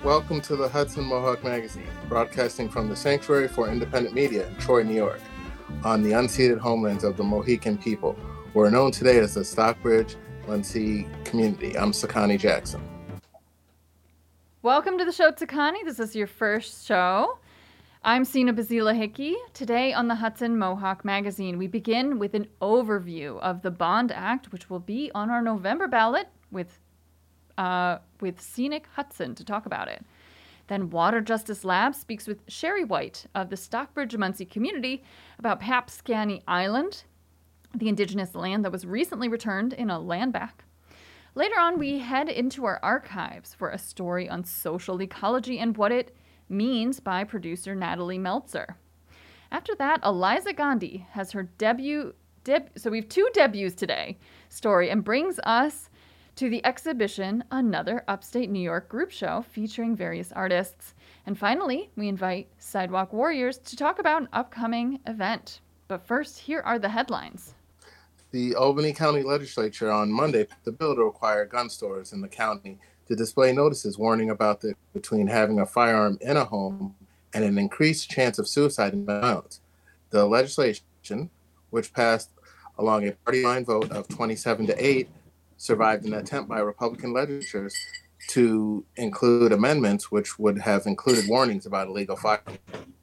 Welcome to the Hudson Mohawk Magazine, broadcasting from the Sanctuary for Independent Media in Troy, New York, on the unceded homelands of the Mohican people, who are known today as the Stockbridge Munsee community. I'm Sakani Jackson. Welcome to the show, Sakani. This is your first show. I'm Sina Bazila Hickey. Today on the Hudson Mohawk Magazine, we begin with an overview of the Bond Act, which will be on our November ballot with Scenic Hudson to talk about it. Then Water Justice Lab speaks with Sherry White of the Stockbridge Munsee community about Papscani Island, the indigenous land that was recently returned in a land back. Later on, we head into our archives for a story on social ecology and what it means by producer Natalie Meltzer. After that, Eliza Gandhi has her debut, so we have two debuts today, story, and brings us to the exhibition Another Upstate New York Group Show featuring various artists. And finally, we invite Sidewalk Warriors to talk about an upcoming event. But first, here are the headlines. The Albany County Legislature on Monday passed a bill to require gun stores in the county to display notices warning about between having a firearm in a home and an increased chance of suicide in violence. The legislation, which passed along a party line vote of 27-8, survived an attempt by Republican legislators to include amendments which would have included warnings about illegal firearms.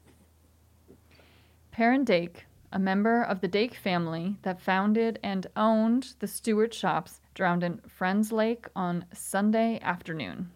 Perrin Dake, a member of the Dake family that founded and owned the Stewart Shops, drowned in Friends Lake on Sunday afternoon.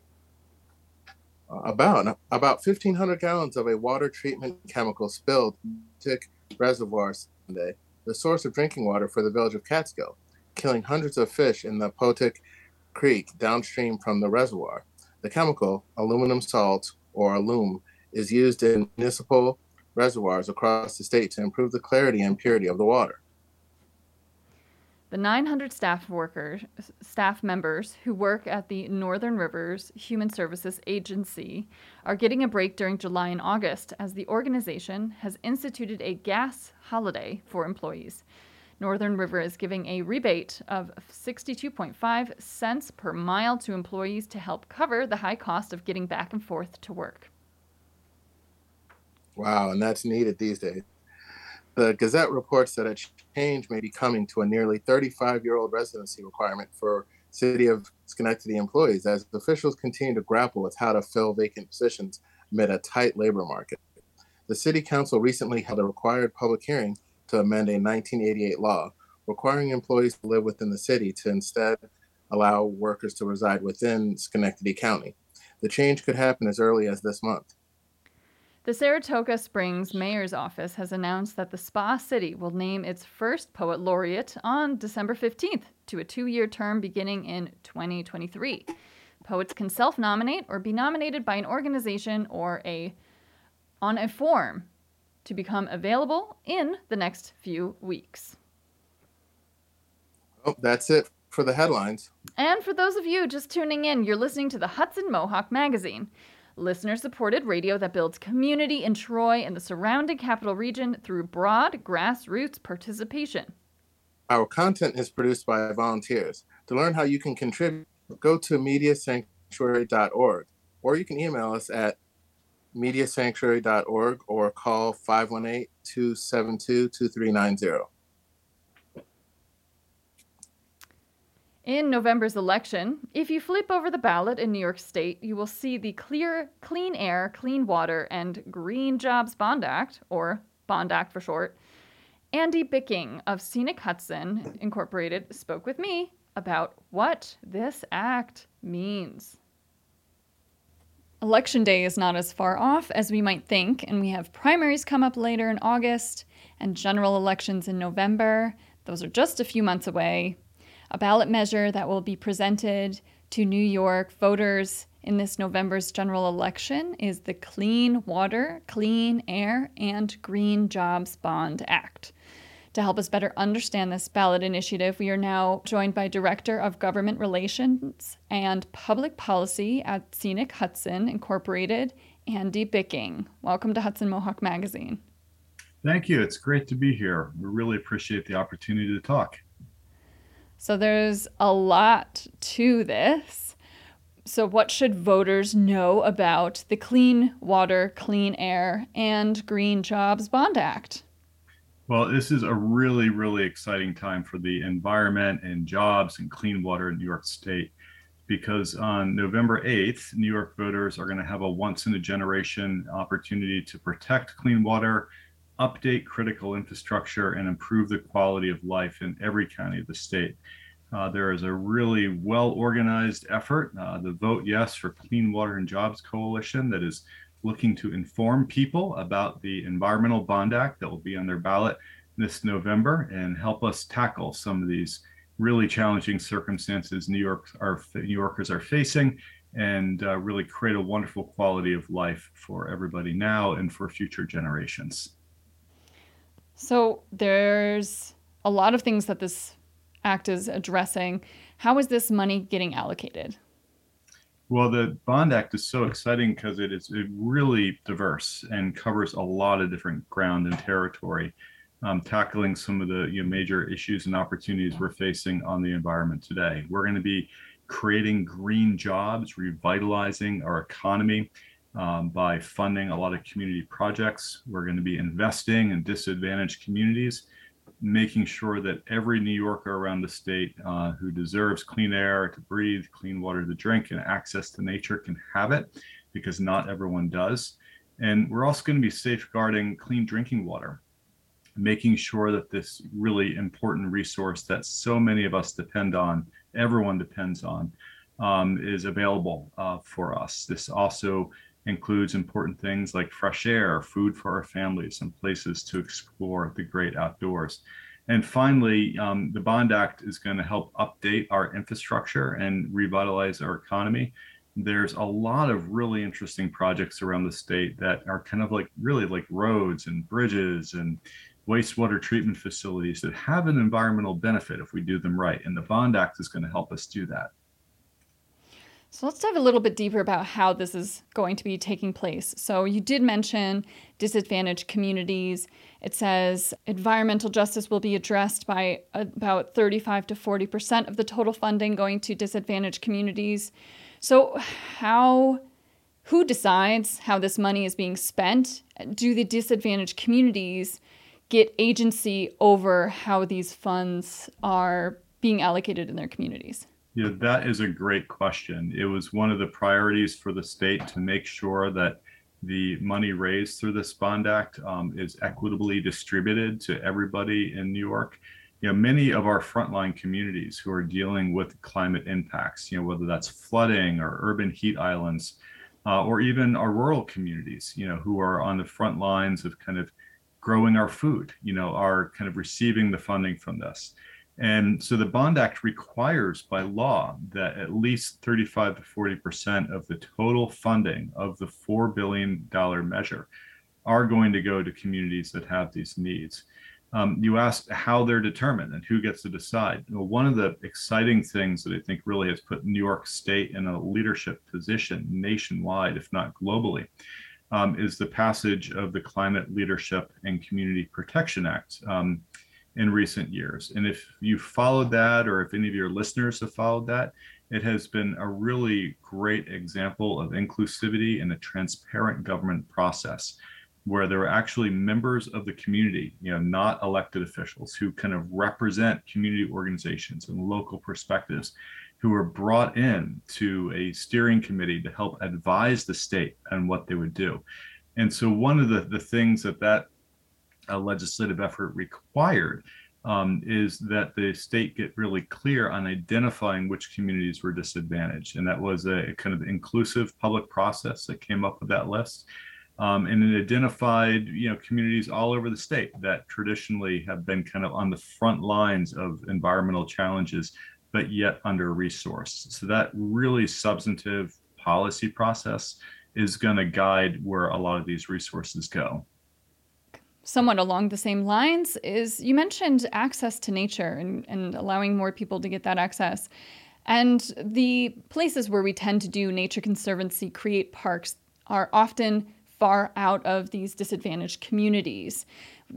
About 1,500 gallons of a water treatment chemical spilled in the reservoir Sunday, the source of drinking water for the village of Catskill, killing hundreds of fish in the Potic Creek downstream from the reservoir. The chemical, aluminum salt, or alum, is used in municipal reservoirs across the state to improve the clarity and purity of the water. The 900 staff members who work at the Northern Rivers Human Services Agency are getting a break during July and August as the organization has instituted a gas holiday for employees. Northern River is giving a rebate of 62.5 cents per mile to employees to help cover the high cost of getting back and forth to work. Wow, and that's needed these days. The Gazette reports that a change may be coming to a nearly 35-year-old residency requirement for City of Schenectady employees as officials continue to grapple with how to fill vacant positions amid a tight labor market. The City Council recently held a required public hearing to amend a 1988 law requiring employees to live within the city to instead allow workers to reside within Schenectady County. The change could happen as early as this month. The Saratoga Springs Mayor's Office has announced that the Spa City will name its first poet laureate on December 15th to a 2-year term beginning in 2023. Poets can self-nominate or be nominated by an organization or on a form to become available in the next few weeks. Oh, that's it for the headlines. And for those of you just tuning in, you're listening to the Hudson Mohawk Magazine, listener-supported radio that builds community in Troy and the surrounding capital region through broad grassroots participation. Our content is produced by volunteers. To learn how you can contribute, go to mediasanctuary.org, or you can email us at mediasanctuary.org or call 518-272-2390. In November's election, if you flip over the ballot in New York State, you will see the Clean Air, Clean Water, and Green Jobs Bond Act, or Bond Act for short. Andy Bicking of Scenic Hudson Incorporated spoke with me about what this act means. Election day is not as far off as we might think, and we have primaries come up later in August and general elections in November. Those are just a few months away. A ballot measure that will be presented to New York voters in this November's general election is the Clean Water, Clean Air, and Green Jobs Bond Act. To help us better understand this ballot initiative, we are now joined by Director of Government Relations and Public Policy at Scenic Hudson Incorporated, Andy Bicking. Welcome to Hudson Mohawk Magazine. Thank you. It's great to be here. We really appreciate the opportunity to talk. So there's a lot to this. So, what should voters know about the Clean Water, Clean Air, and Green Jobs Bond Act? Well, this is a really, really exciting time for the environment and jobs and clean water in New York State because on November 8th, New York voters are going to have a once in a generation opportunity to protect clean water, update critical infrastructure, and improve the quality of life in every county of the state. There is a really well organized effort, the Vote Yes for Clean Water and Jobs Coalition, that is looking to inform people about the Environmental Bond Act that will be on their ballot this November and help us tackle some of these really challenging circumstances New Yorkers are facing and really create a wonderful quality of life for everybody now and for future generations. So, there's a lot of things that this act is addressing. How is this money getting allocated? Well, the Bond Act is so exciting because it is really diverse and covers a lot of different ground and territory, tackling some of the major issues and opportunities we're facing on the environment today. We're going to be creating green jobs, revitalizing our economy by funding a lot of community projects. We're going to be investing in disadvantaged communities, making sure that every New Yorker around the state who deserves clean air to breathe, clean water to drink, and access to nature can have it, because not everyone does. And we're also going to be safeguarding clean drinking water, making sure that this really important resource that so many of us depend on, everyone depends on, is available for us. This also includes important things like fresh air, food for our families, and places to explore the great outdoors. And finally, the Bond Act is going to help update our infrastructure and revitalize our economy. There's a lot of really interesting projects around the state that are kind of like really like roads and bridges and wastewater treatment facilities that have an environmental benefit if we do them right. And the Bond Act is going to help us do that. So let's dive a little bit deeper about how this is going to be taking place. So you did mention disadvantaged communities. It says environmental justice will be addressed by about 35 to 40% of the total funding going to disadvantaged communities. So who decides how this money is being spent? Do the disadvantaged communities get agency over how these funds are being allocated in their communities? Yeah, that is a great question. It was one of the priorities for the state to make sure that the money raised through this Bond Act is equitably distributed to everybody in New York. Many of our frontline communities who are dealing with climate impacts, whether that's flooding or urban heat islands, or even our rural communities, who are on the front lines of kind of growing our food, are kind of receiving the funding from this. And so the Bond Act requires by law that at least 35 to 40% of the total funding of the $4 billion measure are going to go to communities that have these needs. You asked how they're determined and who gets to decide. Well, one of the exciting things that I think really has put New York State in a leadership position nationwide, if not globally, is the passage of the Climate Leadership and Community Protection Act in recent years. And if you followed that, or if any of your listeners have followed that, it has been a really great example of inclusivity and a transparent government process where there are actually members of the community, not elected officials, who kind of represent community organizations and local perspectives, who are brought in to a steering committee to help advise the state on what they would do. And so one of the things that legislative effort required is that the state get really clear on identifying which communities were disadvantaged. And that was a kind of inclusive public process that came up with that list. And it identified, communities all over the state that traditionally have been kind of on the front lines of environmental challenges, but yet under-resourced. So that really substantive policy process is going to guide where a lot of these resources go. Somewhat along the same lines is you mentioned access to nature and allowing more people to get that access. And the places where we tend to do nature conservancy, create parks, are often far out of these disadvantaged communities,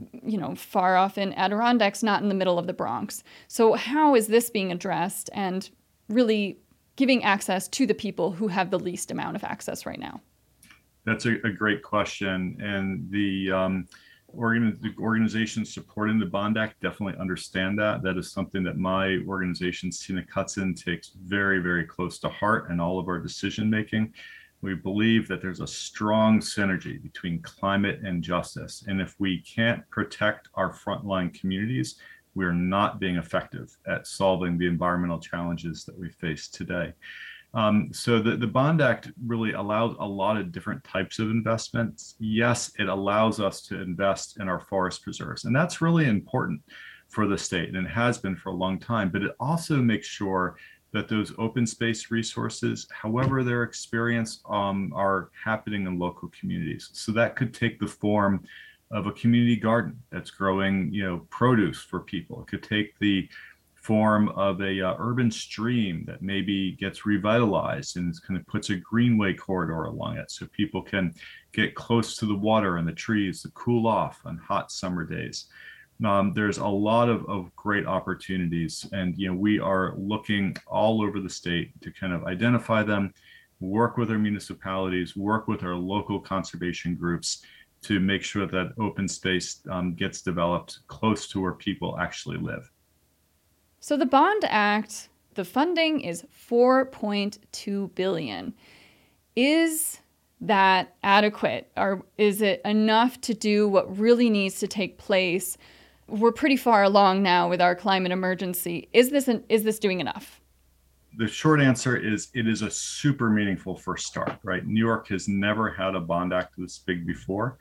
far off in Adirondacks, not in the middle of the Bronx. So how is this being addressed and really giving access to the people who have the least amount of access right now? That's a great question. And the organizations supporting the Bond Act definitely understand that. That is something that my organization, Scenic Hudson, takes very, very close to heart in all of our decision making. We believe that there's a strong synergy between climate and justice. And if we can't protect our frontline communities, we're not being effective at solving the environmental challenges that we face today. So the Bond Act really allows a lot of different types of investments. Yes, it allows us to invest in our forest preserves, and that's really important for the state, and it has been for a long time, but it also makes sure that those open space resources, however they're experienced, are happening in local communities. So that could take the form of a community garden that's growing, produce for people. It could take the form of a urban stream that maybe gets revitalized and kind of puts a greenway corridor along it so people can get close to the water and the trees to cool off on hot summer days. There's a lot of great opportunities, and we are looking all over the state to kind of identify them, work with our municipalities, work with our local conservation groups to make sure that open space gets developed close to where people actually live. So the Bond Act, the funding is $4.2 billion. Is that adequate, or is it enough to do what really needs to take place? We're pretty far along now with our climate emergency. Is this doing enough? The short answer is it is a super meaningful first start, right? New York has never had a Bond Act this big before.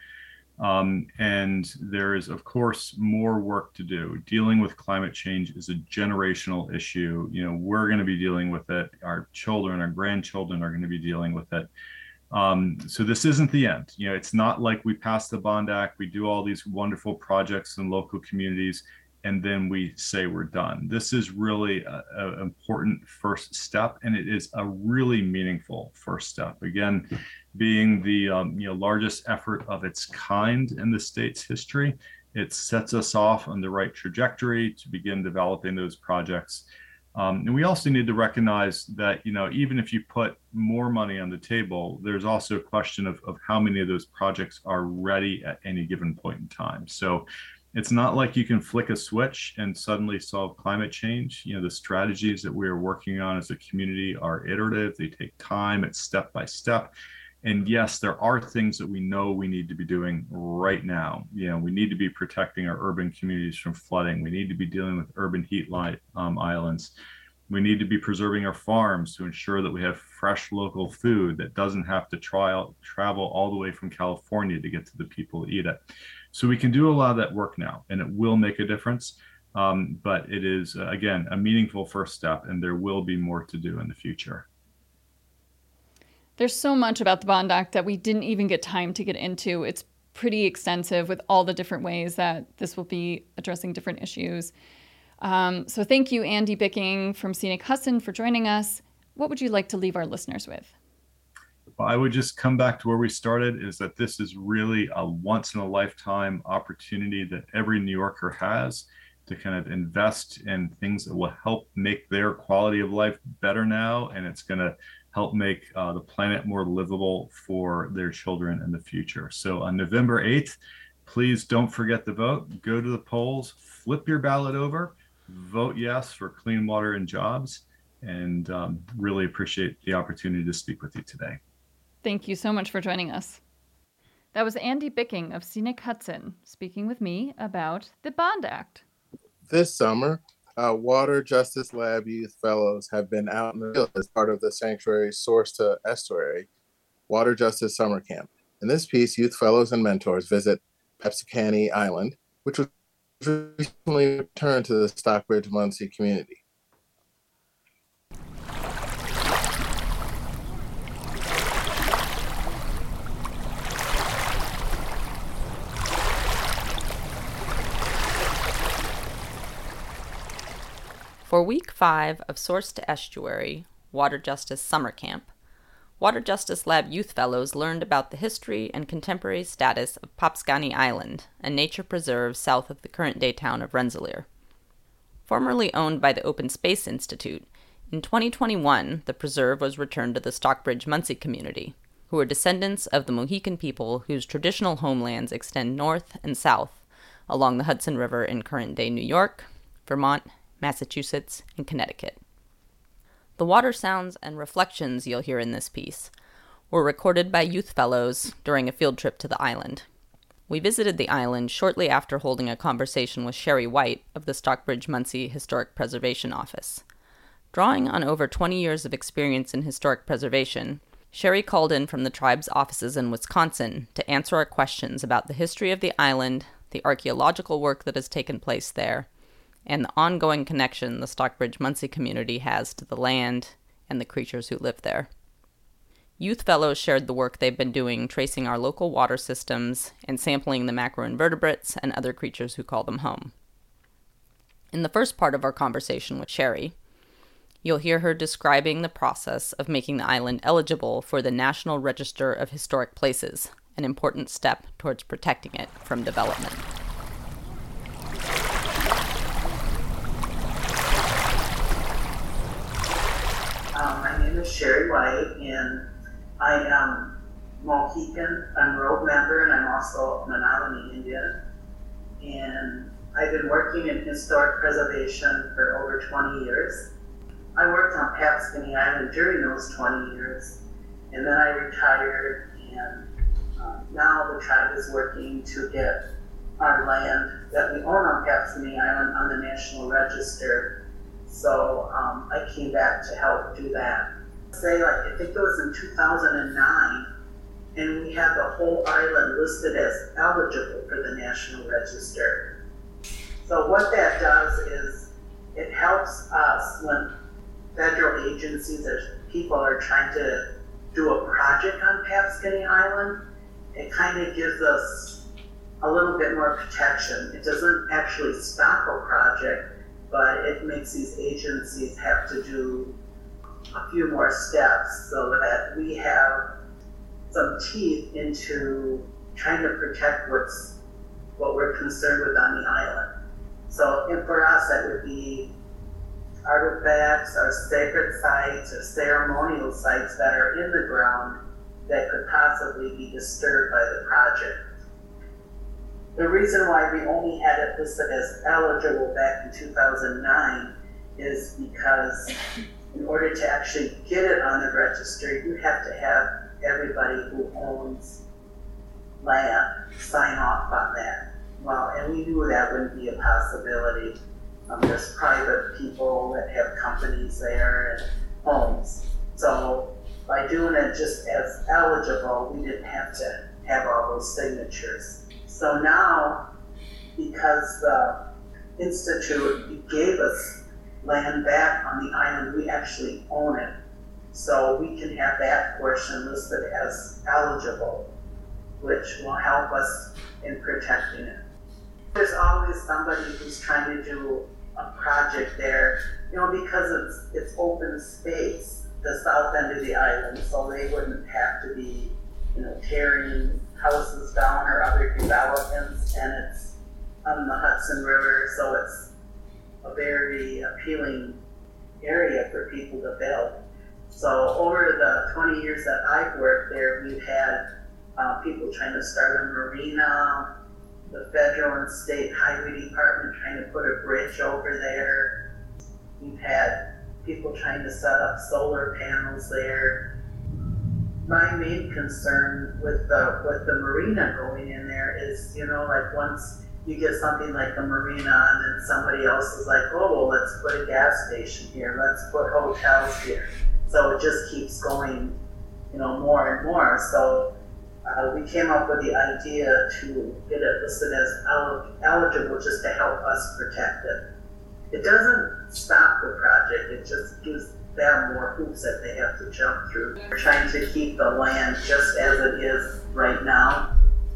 And there is, of course, more work to do. Dealing with climate change is a generational issue. We're going to be dealing with it. Our children, our grandchildren are going to be dealing with it. So this isn't the end. It's not like we pass the Bond Act, we do all these wonderful projects in local communities, and then we say we're done. This is really an important first step, and it is a really meaningful first step. Again, being the largest effort of its kind in the state's history, it sets us off on the right trajectory to begin developing those projects. And we also need to recognize that, even if you put more money on the table, there's also a question of how many of those projects are ready at any given point in time. So it's not like you can flick a switch and suddenly solve climate change. The strategies that we are working on as a community are iterative. They take time. It's step by step. And yes, there are things that we know we need to be doing right now. We need to be protecting our urban communities from flooding. We need to be dealing with urban heat islands. We need to be preserving our farms to ensure that we have fresh local food that doesn't have to travel all the way from California to get to the people to eat it. So we can do a lot of that work now, and it will make a difference. But it is, again, a meaningful first step, and there will be more to do in the future. There's so much about the Bond Act that we didn't even get time to get into. It's pretty extensive with all the different ways that this will be addressing different issues. So thank you, Andy Bicking from Scenic Hudson, for joining us. What would you like to leave our listeners with? Well, I would just come back to where we started, is that this is really a once-in-a-lifetime opportunity that every New Yorker has to kind of invest in things that will help make their quality of life better now, and it's going to help make the planet more livable for their children in the future. So on November 8th, please don't forget to vote. Go to the polls, flip your ballot over, vote yes for clean water and jobs, and really appreciate the opportunity to speak with you today. Thank you so much for joining us. That was Andy Bicking of Scenic Hudson speaking with me about the Bond Act. This summer, Water Justice Lab Youth Fellows have been out in the field as part of the Sanctuary Source to Estuary Water Justice Summer Camp. In this piece, youth fellows and mentors visit Papsacany Island, which was recently returned to the Stockbridge Muncie community. For week 5 of Source to Estuary, Water Justice Summer Camp, Water Justice Lab Youth Fellows learned about the history and contemporary status of Papsacany Island, a nature preserve south of the current-day town of Rensselaer. Formerly owned by the Open Space Institute, In 2021, the preserve was returned to the Stockbridge-Munsee community, who are descendants of the Mohican people whose traditional homelands extend north and south along the Hudson River in current-day New York, Vermont, Massachusetts, and Connecticut. The water sounds and reflections you'll hear in this piece were recorded by youth fellows during a field trip to the island. We visited the island shortly after holding a conversation with Sherry White of the Stockbridge-Munsee Historic Preservation Office. Drawing on over 20 years of experience in historic preservation, Sherry called in from the tribe's offices in Wisconsin to answer our questions about the history of the island, the archaeological work that has taken place there, and the ongoing connection the Stockbridge-Munsee community has to the land and the creatures who live there. Youth fellows shared the work they've been doing tracing our local water systems and sampling the macroinvertebrates and other creatures who call them home. In the first part of our conversation with Sherry, you'll hear her describing the process of making the island eligible for the National Register of Historic Places, an important step towards protecting it from development. My name is Sherry White, and I am Mohican, Enrolled member, and I'm also a Menominee Indian. And I've been working in historic preservation for over 20 years. I worked on Papscany Island during those 20 years, and then I retired, and now the tribe is working to get our land that we own on Papscany Island on the National Register. So I came back to help do that. I think it was in 2009, and we had the whole island listed as eligible for the National Register. So what that does is it helps us when federal agencies or people are trying to do a project on Papscany Island. It kind of gives us a little bit more protection. It doesn't actually stop a project, but it makes these agencies have to do a few more steps so that we have some teeth into trying to protect what we're concerned with on the island. So for us, that would be artifacts, our sacred sites, or ceremonial sites that are in the ground that could possibly be disturbed by the project. The reason why we only had it listed as eligible back in 2009 is because in order to actually get it on the register, you have to have everybody who owns land sign off on that. Well, and we knew that wouldn't be a possibility. There's private people that have companies there and homes. So by doing it just as eligible, we didn't have to have all those signatures. So now, because the Institute gave us land back on the island, we actually own it. So we can have that portion listed as eligible, which will help us in protecting it. There's always somebody who's trying to do a project there, because it's open space, the south end of the island, so they wouldn't have to be, tearing houses down or other developments, and it's on the Hudson River, so it's a very appealing area for people to build. So over the 20 years that I've worked there, we've had people trying to start a marina, the federal and state highway department trying to put a bridge over there. We've had people trying to set up solar panels there. My main concern with the marina going in there is, once you get something like a marina and then somebody else is like, oh, well, let's put a gas station here, let's put hotels here. So it just keeps going, more and more. So we came up with the idea to get it listed as eligible just to help us protect it. It doesn't stop the project, it just gives them more hoops that they have to jump through. We're trying to keep the land just as it is right now,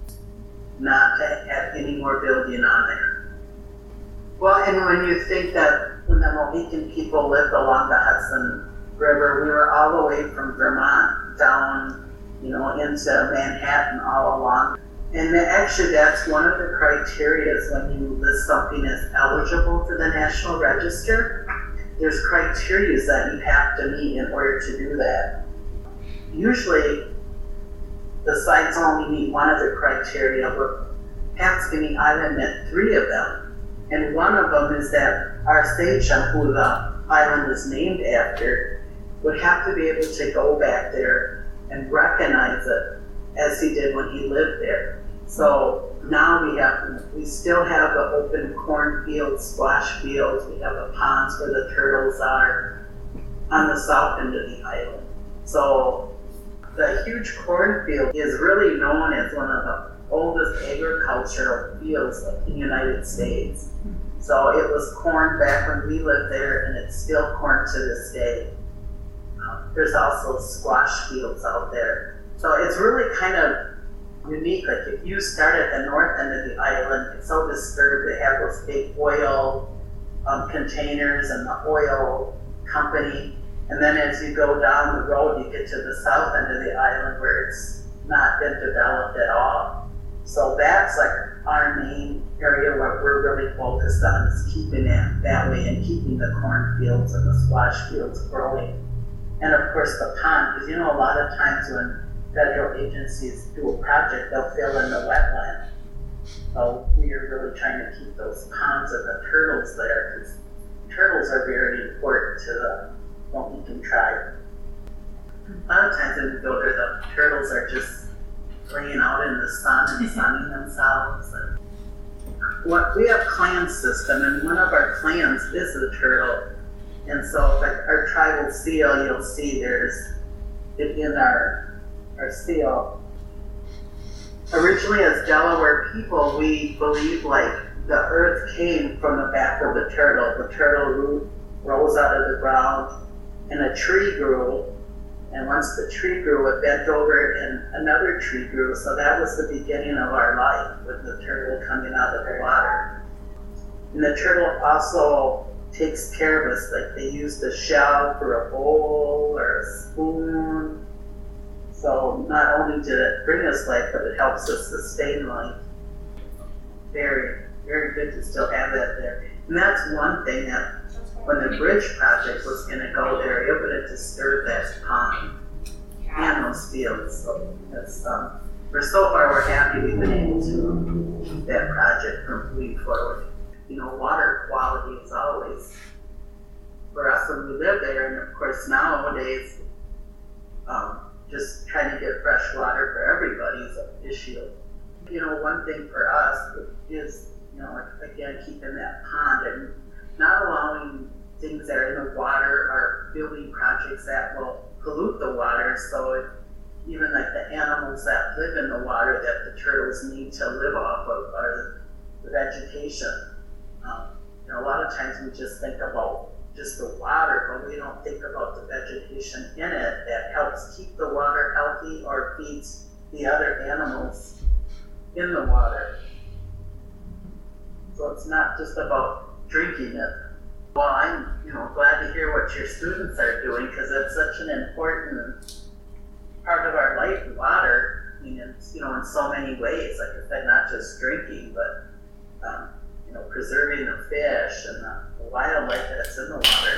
not to add any more building on there. Well, and when you think that when the Mohican people lived along the Hudson River, we were all the way from Vermont down, into Manhattan all along. And actually that's one of the criteria is when you list something as eligible for the National Register, there's criteria that you have to meet in order to do that. Usually, the sites only meet one of the criteria, but Papscany Island met 3 of them. And one of them is that our station, who the island is named after, would have to be able to go back there and recognize it as he did when he lived there. So now we still have the open cornfields, squash fields, we have the ponds where the turtles are on the south end of the island. So the huge cornfield is really known as one of the oldest agricultural fields in the United States. So it was corn back when we lived there, and it's still corn to this day. There's also squash fields out there. So it's really kind of unique. Like if you start at the north end of the island, it's so disturbed. They have those big oil containers and the oil company. And then as you go down the road, you get to the south end of the island where it's not been developed at all. So that's like our main area where we're really focused on, is keeping it that way and keeping the cornfields and the squash fields growing. And of course the pond, because a lot of times when federal agencies do a project, they'll fill in the wetland. So we are really trying to keep those ponds and the turtles there, because turtles are very important to the Mohican tribe. A lot of times when we go there, the turtles are just laying out in the sun and sunning themselves. And we have clan system, and one of our clans is the turtle. And so like our tribal seal, you'll see there's it in our seal. Originally as Delaware people, we believe like the earth came from the back of the turtle. The turtle root rose out of the ground and a tree grew. And once the tree grew, it bent over and another tree grew. So that was the beginning of our life, with the turtle coming out of the water. And the turtle also takes care of us. Like they use the shell for a bowl or a spoon. So not only did it bring us life, but it helps us sustain life. Very, very good to still have that there. And that's one thing that when the bridge project was going to go there, it would have disturbed that pond and those fields. So that's, we're happy we've been able to keep that project from moving forward. Water quality is always, for us when we live there, and of course nowadays, just trying to get fresh water for everybody is an issue. One thing for us is, again, keeping that pond and not allowing things that are in the water or building projects that will pollute the water. So even like the animals that live in the water that the turtles need to live off of are the vegetation. A lot of times we just think about just the water, but we don't think about the vegetation in it that helps keep the water healthy or feeds the other animals in the water. So it's not just about drinking it. Well, I'm glad to hear what your students are doing, because it's such an important part of our life, water. I mean, it's, in so many ways. Like I said, not just drinking, but preserving the fish and the wildlife that's in the water.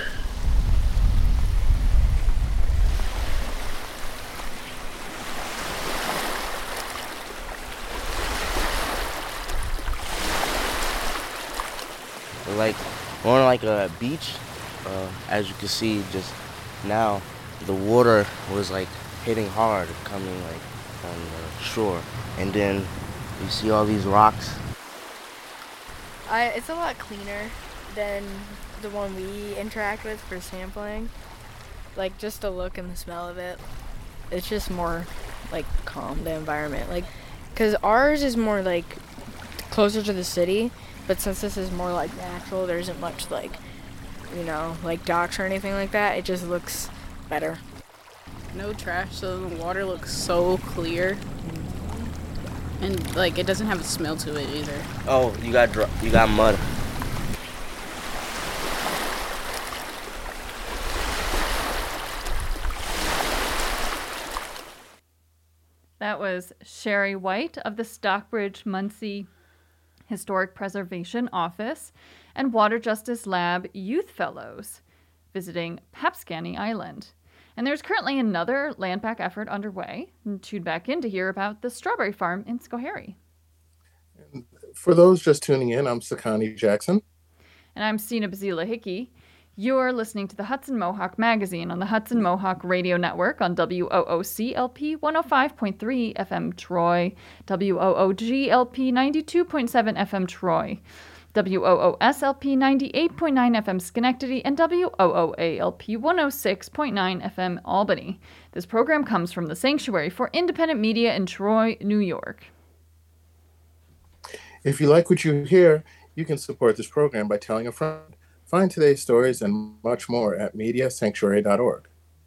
We're on like a beach. As you can see, just now, the water was like hitting hard, coming like on the shore, and then you see all these rocks. It's a lot cleaner than the one we interact with for sampling. Like just the look and the smell of it. It's just more like calm, the environment. Like, cause ours is more like closer to the city, but since this is more like natural, there isn't much like, like docks or anything like that. It just looks better. No trash, so the water looks so clear. And like it doesn't have a smell to it either. Oh, you got mud. That was Sherry White of the Stockbridge-Munsee Historic Preservation Office and Water Justice Lab Youth Fellows. visiting Papscani Island. And there's currently another land back effort underway. And tuned back in to hear about the strawberry farm in Schoharie. For those just tuning in, I'm Sakani Jackson. And I'm Sina Bazila Hickey. You're listening to the Hudson Mohawk Magazine on the Hudson Mohawk Radio Network on WOOC-LP 105.3 FM Troy, WOOG-LP 92.7 FM Troy, WOOS-LP 98.9 FM Schenectady, and WOOA-LP 106.9 FM Albany. This program comes from the Sanctuary for Independent Media in Troy, New York. If you like what you hear, you can support this program by telling a friend. Find today's stories and much more at mediasanctuary.org.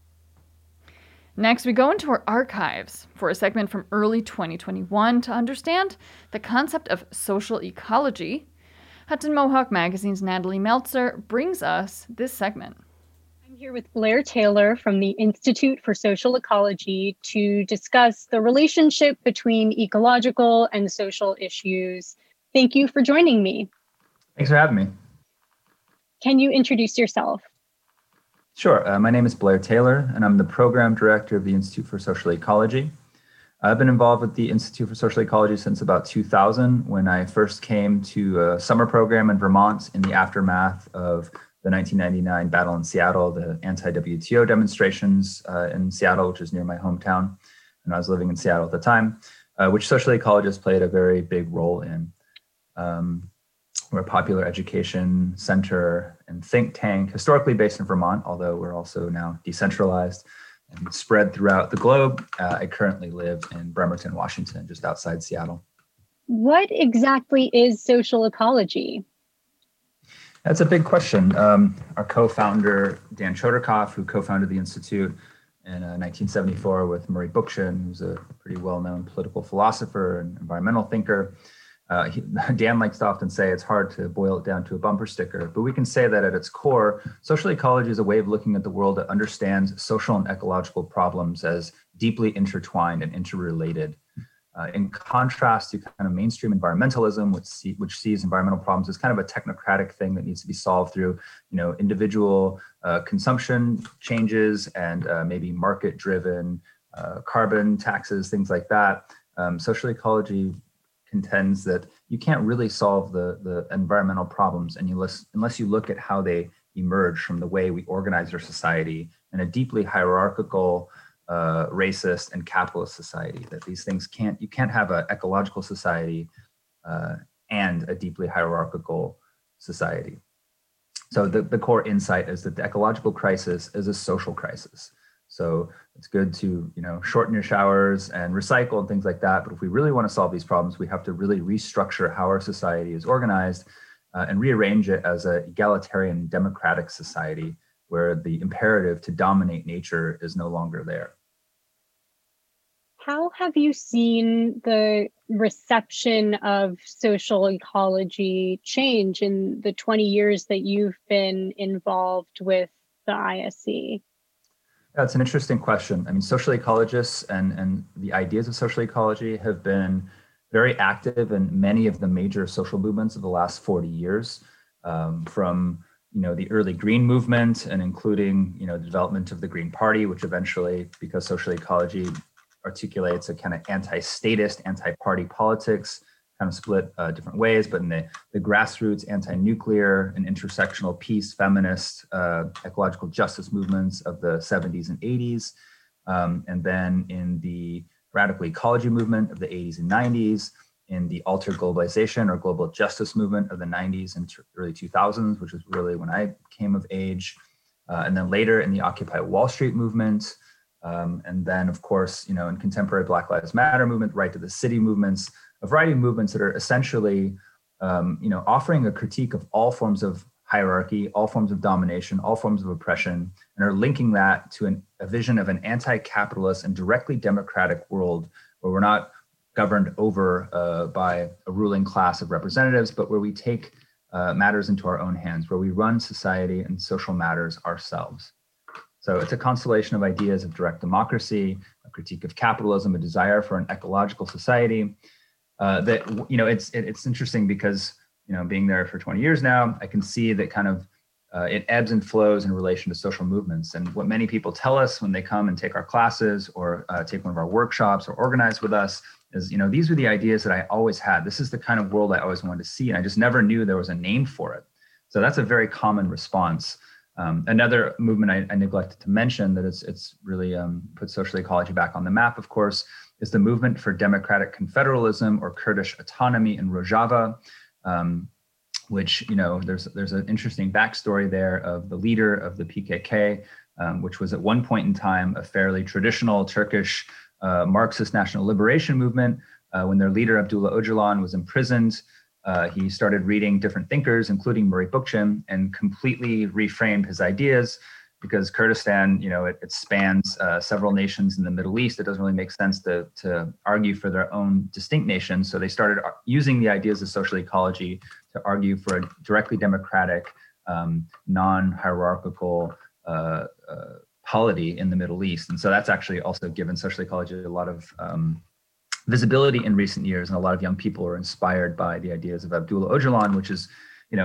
Next, we go into our archives for a segment from early 2021 to understand the concept of social ecology. Hudson Mohawk Magazine's Natalie Meltzer brings us this segment. I'm here with Blair Taylor from the Institute for Social Ecology to discuss the relationship between ecological and social issues. Thank you for joining me. Thanks for having me. Can you introduce yourself? Sure. My name is Blair Taylor, and I'm the program director of the Institute for Social Ecology. I've been involved with the Institute for Social Ecology since about 2000, when I first came to a summer program in Vermont in the aftermath of the 1999 battle in Seattle, the anti-WTO demonstrations in Seattle, which is near my hometown. And I was living in Seattle at the time, which social ecologists played a very big role in. We're a popular education center and think tank, historically based in Vermont, although we're also now decentralized and spread throughout the globe. I currently live in Bremerton, Washington, just outside Seattle. What exactly is social ecology? That's a big question. Our co-founder, Dan Chodorkov, who co-founded the Institute in 1974 with Murray Bookchin, who's a pretty well-known political philosopher and environmental thinker. Dan likes to often say it's hard to boil it down to a bumper sticker, but we can say that at its core, social ecology is a way of looking at the world that understands social and ecological problems as deeply intertwined and interrelated. In contrast to kind of mainstream environmentalism, which sees environmental problems as kind of a technocratic thing that needs to be solved through, individual consumption changes and maybe market-driven carbon taxes, things like that. Social ecology contends that you can't really solve the environmental problems unless you look at how they emerge from the way we organize our society in a deeply hierarchical, racist and capitalist society. That these things you can't have an ecological society and a deeply hierarchical society. So the core insight is that the ecological crisis is a social crisis. So it's good to, shorten your showers and recycle and things like that. But if we really want to solve these problems, we have to really restructure how our society is organized and rearrange it as an egalitarian democratic society where the imperative to dominate nature is no longer there. How have you seen the reception of social ecology change in the 20 years that you've been involved with the ISE? That's an interesting question. I mean, social ecologists and the ideas of social ecology have been very active in many of the major social movements of the last 40 years, from the early Green movement and including the development of the Green Party, which eventually, because social ecology articulates a kind of anti-statist, anti-party politics, kind of split different ways, but in the grassroots anti-nuclear and intersectional peace, feminist, ecological justice movements of the 70s and 80s. And then in the radical ecology movement of the 80s and 90s, in the altered globalization or global justice movement of the 90s and early 2000s, which is really when I came of age. And then later in the Occupy Wall Street movement. And then, of course, in contemporary Black Lives Matter movement, Right to the City movements, a variety of movements that are essentially, offering a critique of all forms of hierarchy, all forms of domination, all forms of oppression, and are linking that to a vision of an anti-capitalist and directly democratic world where we're not governed over by a ruling class of representatives, but where we take matters into our own hands, where we run society and social matters ourselves. So it's a constellation of ideas of direct democracy, a critique of capitalism, a desire for an ecological society. It's interesting because being there for 20 years now, I can see that kind of it ebbs and flows in relation to social movements. And what many people tell us when they come and take our classes or take one of our workshops or organize with us is, these were the ideas that I always had. This is the kind of world I always wanted to see. And I just never knew there was a name for it. So that's a very common response. Another movement I neglected to mention that it's really put social ecology back on the map, of course, is the movement for democratic confederalism or Kurdish autonomy in Rojava, which, there's an interesting backstory there of the leader of the PKK, which was at one point in time a fairly traditional Turkish Marxist national liberation movement. When their leader, Abdullah Öcalan, was imprisoned, he started reading different thinkers, including Murray Bookchin, and completely reframed his ideas because Kurdistan, it spans several nations in the Middle East. It doesn't really make sense to argue for their own distinct nations. So they started using the ideas of social ecology to argue for a directly democratic, non-hierarchical polity in the Middle East. And so that's actually also given social ecology a lot of visibility in recent years, and a lot of young people are inspired by the ideas of Abdullah Öcalan, which is,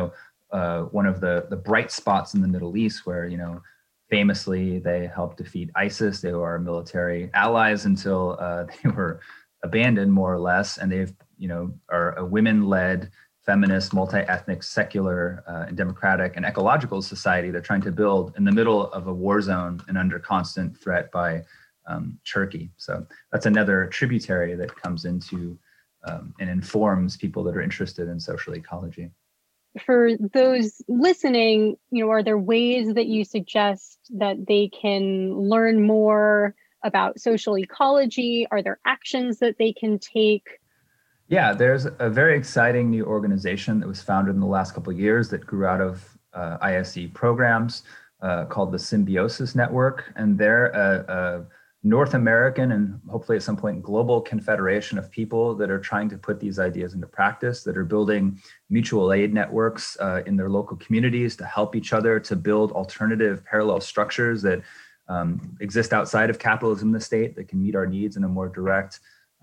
one of the bright spots in the Middle East, where famously they helped defeat ISIS. They were our military allies until they were abandoned, more or less, and they've are a women-led, feminist, multi-ethnic, secular, and democratic and ecological society they're trying to build in the middle of a war zone and under constant threat by Turkey. So that's another tributary that comes into and informs people that are interested in social ecology. For those listening, are there ways that you suggest that they can learn more about social ecology? Are there actions that they can take? Yeah, there's a very exciting new organization that was founded in the last couple of years that grew out of ISE programs called the Symbiosis Network. And they're a North American and hopefully at some point global confederation of people that are trying to put these ideas into practice, that are building mutual aid networks in their local communities to help each other, to build alternative parallel structures that exist outside of capitalism in the state that can meet our needs in a more direct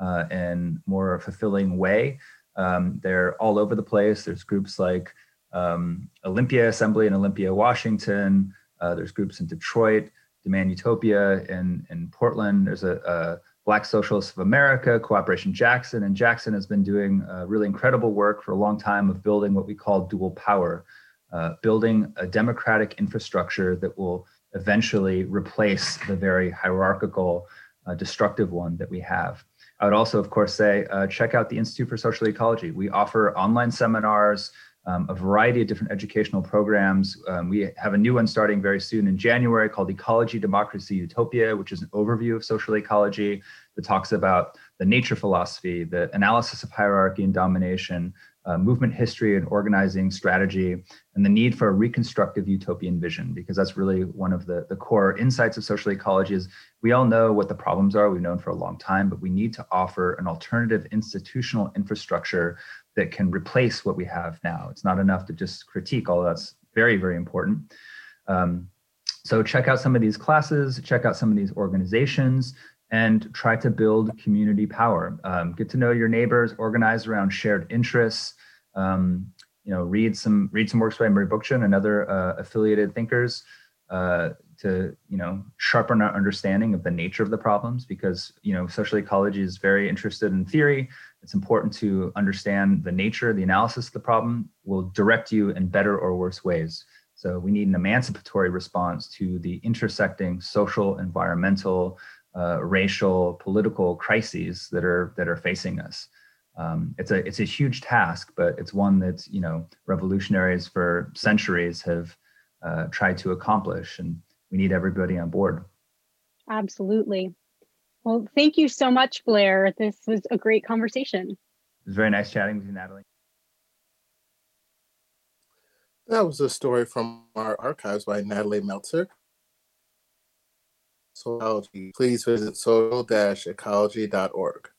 and more fulfilling way. They're all over the place. There's groups like Olympia Assembly in Olympia, Washington. There's groups in Detroit, Demand Utopia in Portland. There's a Black Socialists of America, Cooperation Jackson, and Jackson has been doing really incredible work for a long time of building what we call dual power, building a democratic infrastructure that will eventually replace the very hierarchical, destructive one that we have. I would also, of course, say, check out the Institute for Social Ecology. We offer online seminars, a variety of different educational programs. We have a new one starting very soon in January called Ecology, Democracy, Utopia, which is an overview of social ecology that talks about the nature philosophy, the analysis of hierarchy and domination, movement history and organizing strategy, and the need for a reconstructive utopian vision, because that's really one of the core insights of social ecology is we all know what the problems are, we've known for a long time, but we need to offer an alternative institutional infrastructure that can replace what we have now. It's not enough to just critique, although that's very, very important. So check out some of these classes, check out some of these organizations, and try to build community power. Get to know your neighbors, organize around shared interests. Read some works by Murray Bookchin and other affiliated thinkers to sharpen our understanding of the nature of the problems, because social ecology is very interested in theory. It's important to understand the nature, the analysis of the problem will direct you in better or worse ways. So we need an emancipatory response to the intersecting social, environmental, racial, political crises that are facing us. It's a huge task, but it's one that revolutionaries for centuries have tried to accomplish, and we need everybody on board. Absolutely. Well, thank you so much, Blair. This was a great conversation. It was very nice chatting with you, Natalie. That was a story from our archives by Natalie Meltzer. So please visit social-ecology.org.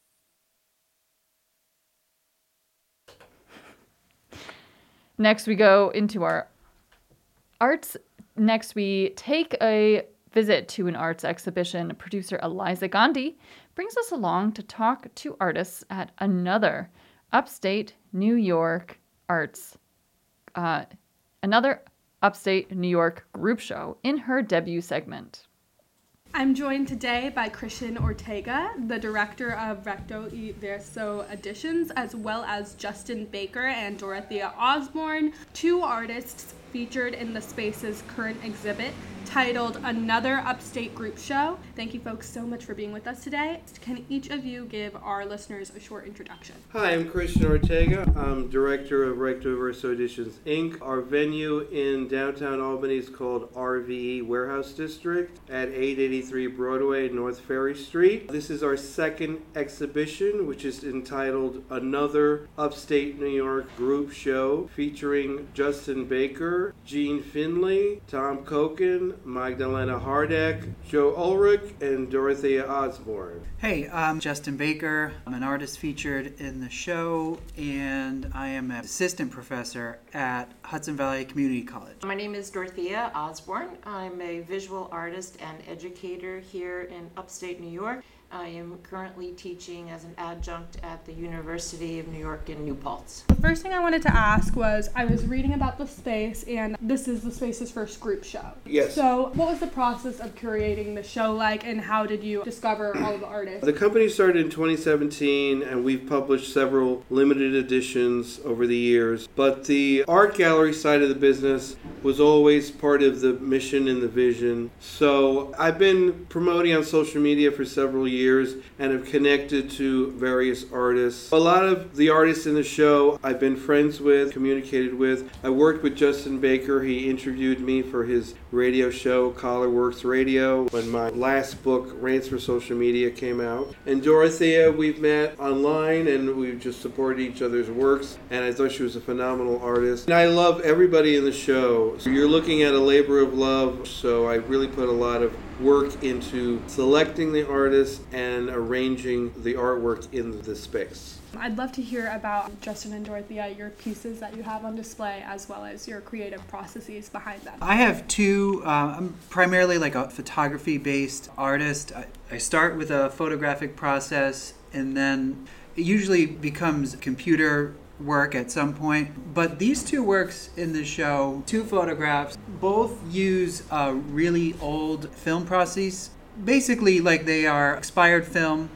Next, we go into our arts. Next, we take a visit to an arts exhibition. Producer Eliza Gandhi brings us along to talk to artists at another upstate New York arts, another Upstate New York group show in her debut segment. I'm joined today by Christian Ortega, the director of Recto y Verso Editions, as well as Justin Baker and Dorothea Osborne, two artists featured in the Space's current exhibit titled Another Upstate Group Show. Thank you folks so much for being with us today. Can each of you give our listeners a short introduction? Hi, I'm Christian Ortega. I'm director of Recto Verso Editions, Inc. Our venue in downtown Albany is called RVE Warehouse District at 883 Broadway, North Ferry Street. This is our second exhibition, which is entitled Another Upstate New York Group Show, featuring Justin Baker, Gene Finley, Tom Koken, Magdalena Hardek, Joe Ulrich, and Dorothea Osborne. Hey, I'm Justin Baker. I'm an artist featured in the show, and I am an assistant professor at Hudson Valley Community College. My name is Dorothea Osborne. I'm a visual artist and educator here in upstate New York. I am currently teaching as an adjunct at the University of New York in New Paltz. The first thing I wanted to ask was, I was reading about the Space, and this is the Space's first group show. Yes. So what was the process of curating the show like, and how did you discover all of the artists? The company started in 2017, and we've published several limited editions over the years. But the art gallery side of the business was always part of the mission and the vision. So I've been promoting on social media for several years and have connected to various artists. A lot of the artists in the show I've been friends with, communicated with. I worked with Justin Baker. He interviewed me for his radio show, Collarworks Radio, when my last book, Rants for Social Media, came out. And Dorothea, we've met online and we've just supported each other's works, and I thought she was a phenomenal artist. And I love everybody in the show. So you're looking at a labor of love, so I really put a lot of work into selecting the artists and arranging the artwork in the space. I'd love to hear about, Justin and Dorothea, your pieces that you have on display, as well as your creative processes behind them. I have two. I'm primarily like a photography-based artist. I start with a photographic process, and then it usually becomes computer work at some point. But these two works in the show, two photographs, both use really old film processes. Basically, like, they are expired film,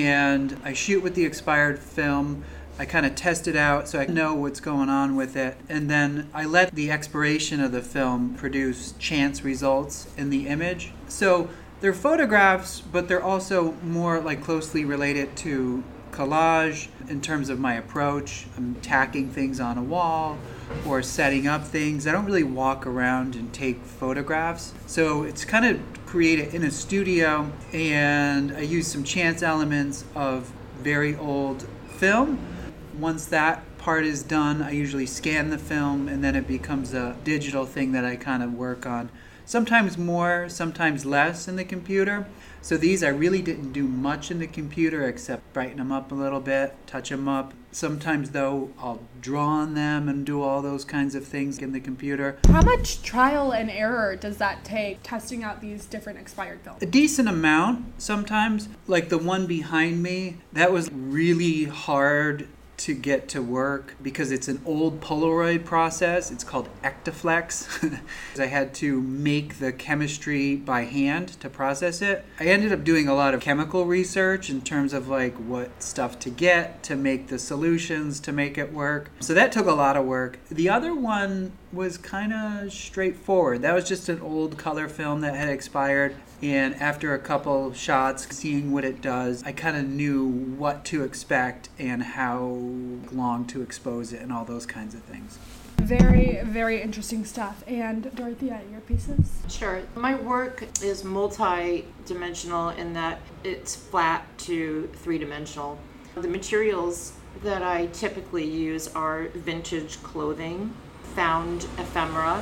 and I shoot with the expired film. I kind of test it out so I know what's going on with it. And then I let the expiration of the film produce chance results in the image. So they're photographs, but they're also more like closely related to collage in terms of my approach. I'm tacking things on a wall or setting up things. I don't really walk around and take photographs. So it's kind of created in a studio, and I use some chance elements of very old film. Once that part is done, I usually scan the film, and then it becomes a digital thing that I kind of work on. Sometimes more, sometimes less in the computer. So these I really didn't do much in the computer except brighten them up a little bit, touch them up. Sometimes though I'll draw on them and do all those kinds of things in the computer. How much trial and error does that take, testing out these different expired films? A decent amount sometimes. Like the one behind me, that was really hard to get to work because it's an old Polaroid process. It's called Ectaflex. I had to make the chemistry by hand to process it. I ended up doing a lot of chemical research in terms of like what stuff to get to make the solutions to make it work. So that took a lot of work. The other one was kind of straightforward. That was just an old color film that had expired. And after a couple shots, seeing what it does, I kind of knew what to expect and how long to expose it and all those kinds of things. Very, very interesting stuff. And Dorothea, your pieces? Sure. My work is multi-dimensional in that it's flat to three-dimensional. The materials that I typically use are vintage clothing, found ephemera,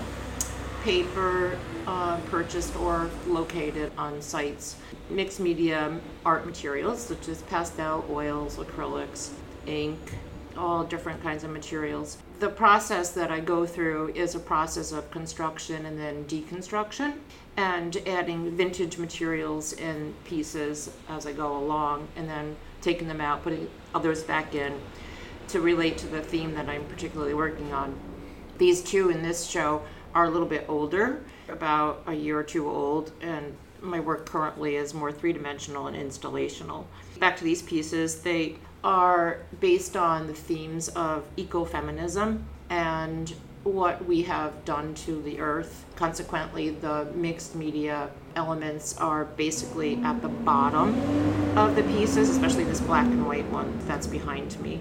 paper purchased or located on sites, mixed media art materials such as pastel, oils, acrylics, ink, all different kinds of materials. The process that I go through is a process of construction and then deconstruction, and adding vintage materials in pieces as I go along, and then taking them out, putting others back in to relate to the theme that I'm particularly working on. These two in this show are a little bit older, about a year or two old, and my work currently is more three-dimensional and installational. Back to these pieces, they are based on the themes of ecofeminism and what we have done to the earth. Consequently, the mixed media elements are basically at the bottom of the pieces, especially this black and white one that's behind me,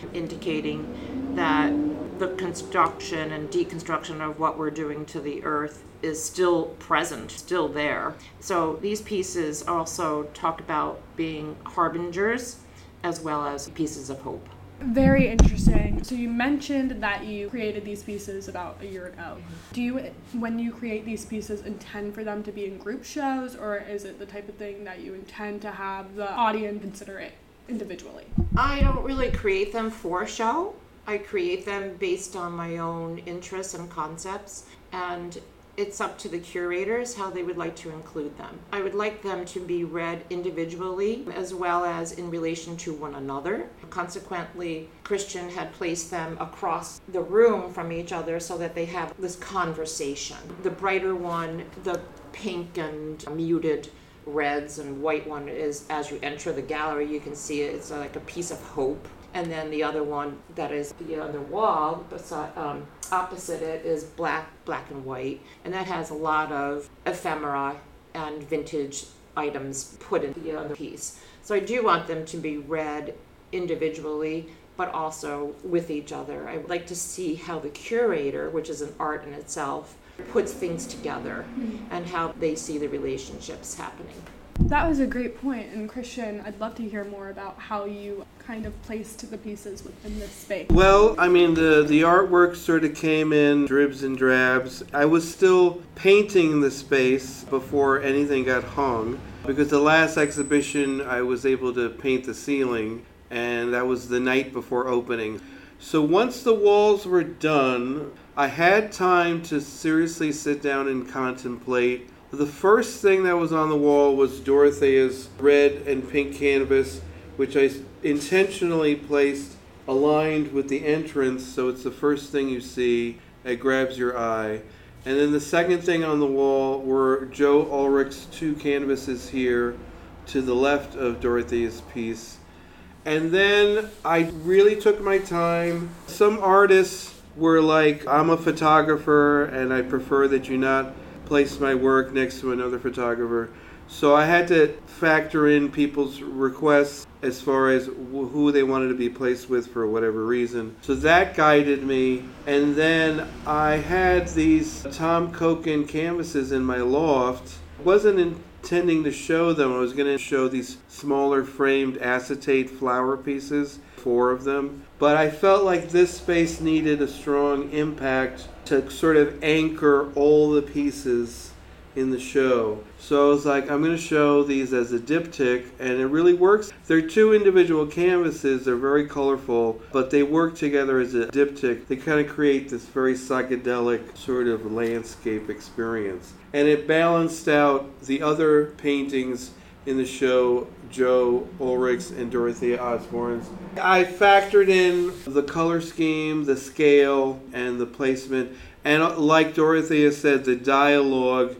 indicating that the construction and deconstruction of what we're doing to the earth is still present, still there. So these pieces also talk about being harbingers as well as pieces of hope. Very interesting. So you mentioned that you created these pieces about a year ago. Do you, when you create these pieces, intend for them to be in group shows, or is it the type of thing that you intend to have the audience consider it individually? I don't really create them for show. I create them based on my own interests and concepts, and it's up to the curators how they would like to include them. I would like them to be read individually as well as in relation to one another. Consequently, Christian had placed them across the room from each other so that they have this conversation. The brighter one, the pink and muted reds and white one is, as you enter the gallery, you can see it, it's like a piece of hope. And then the other one that is on the wall beside, opposite it is black and white. And that has a lot of ephemera and vintage items put in the other piece. So I do want them to be read individually, but also with each other. I would like to see how the curator, which is an art in itself, puts things together and how they see the relationships happening. That was a great point. And Christian, I'd love to hear more about how you kind of placed the pieces within this space. Well, I mean, the artwork sort of came in dribs and drabs. I was still painting the space before anything got hung, because the last exhibition I was able to paint the ceiling, and that was the night before opening. So once the walls were done, I had time to seriously sit down and contemplate. The first thing that was on the wall was Dorothea's red and pink canvas, which I intentionally placed aligned with the entrance, so it's the first thing you see. It grabs your eye. And then the second thing on the wall were Joe Ulrich's two canvases here to the left of Dorothea's piece. And then I really took my time. Some artists were like, I'm a photographer and I prefer that you not place my work next to another photographer. So I had to factor in people's requests as far as who they wanted to be placed with for whatever reason. So that guided me. And then I had these Tom Koken canvases in my loft. I wasn't intending to show them. I was going to show these smaller framed acetate flower pieces, 4 of them. But I felt like this space needed a strong impact to sort of anchor all the pieces in the show. So I was like, I'm going to show these as a diptych, and it really works. They're 2 individual canvases. They're very colorful, but they work together as a diptych. They kind of create this very psychedelic sort of landscape experience. And it balanced out the other paintings in the show, Joe Ulrich's and Dorothea Osborne's. I factored in the color scheme, the scale, and the placement. And like Dorothea said, the dialogue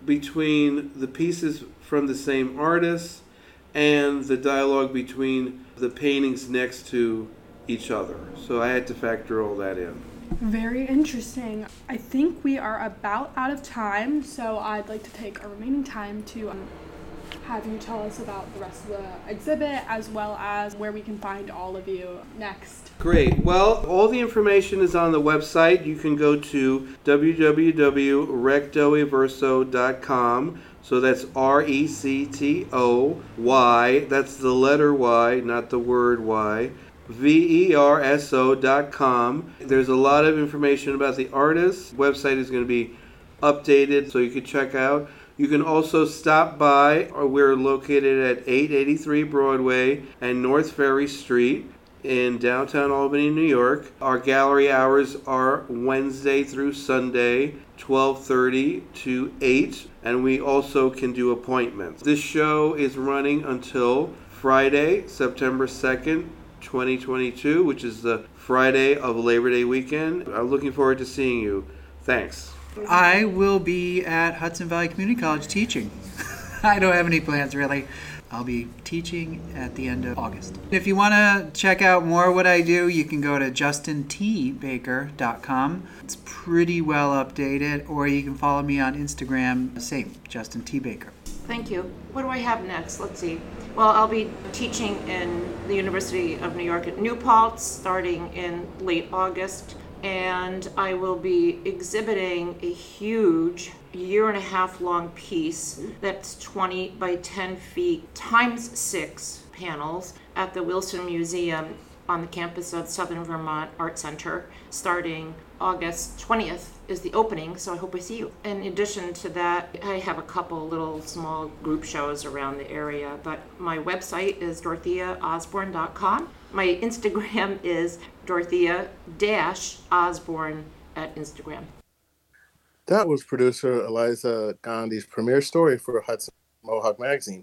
between the pieces from the same artist and the dialogue between the paintings next to each other. So I had to factor all that in. Very interesting. I think we are about out of time, so I'd like to take our remaining time to have you tell us about the rest of the exhibit as well as where we can find all of you next. Great. Well, all the information is on the website. You can go to www.rectoiverso.com. So that's RECTOY. That's the letter Y, not the word Y. VERSO.com. There's a lot of information about the artist. The website is going to be updated so you can check out. You can also stop by. We're located at 883 Broadway and North Ferry Street in downtown Albany, New York. Our gallery hours are Wednesday through Sunday, 12:30 to 8, and we also can do appointments. This show is running until Friday, September 2nd, 2022, which is the Friday of Labor Day weekend. I'm looking forward to seeing you. Thanks. I will be at Hudson Valley Community College teaching. I don't have any plans really. I'll be teaching at the end of August. If you want to check out more of what I do, you can go to justintbaker.com. It's pretty well updated, or you can follow me on Instagram, same, Justin T. Baker. Thank you. What do I have next? Let's see. Well, I'll be teaching in the University of New York at New Paltz starting in late August. And I will be exhibiting a huge 1.5 year long piece that's 20 by 10 feet times 6 panels at the Wilson Museum on the campus of Southern Vermont Art Center starting August 20th is the opening, so I hope I see you. In addition to that, I have a couple little small group shows around the area, but my website is dorotheaosborne.com. My Instagram is Dorothea-Osborne at Instagram. That was producer Eliza Gandhi's premiere story for Hudson Mohawk Magazine.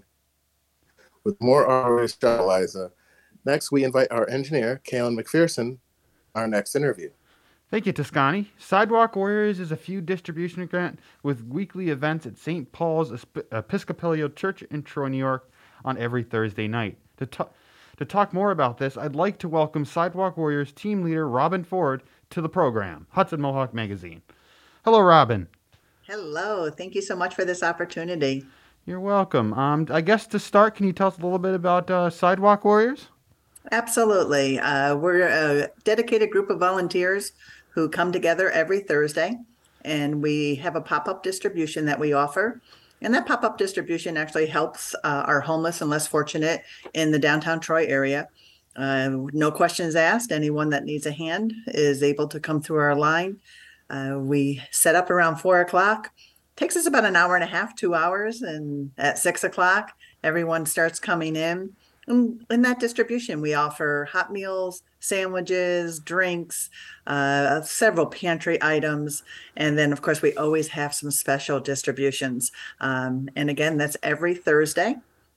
With more artists, Eliza. Next, we invite our engineer, Kaylin McPherson, our next interview. Thank you, Toscani. Sidewalk Warriors is a food distribution grant with weekly events at St. Paul's Episcopal Church in Troy, New York on every Thursday night. To talk more about this, I'd like to welcome Sidewalk Warriors team leader Robin Ford to the program, Hudson Mohawk Magazine. Hello, Robin. Hello. Thank you so much for this opportunity. You're welcome. I guess to start, can you tell us a little bit about Sidewalk Warriors? Absolutely. We're a dedicated group of volunteers who come together every Thursday, and we have a pop-up distribution that we offer. And that pop-up distribution actually helps our homeless and less fortunate in the downtown Troy area. No questions asked. Anyone that needs a hand is able to come through our line. We set up around 4 o'clock. Takes us about an hour and a half, 2 hours. And at 6 o'clock, everyone starts coming in. In that distribution, we offer hot meals, sandwiches, drinks, several pantry items. And then, of course, we always have some special distributions. And again, that's every Thursday.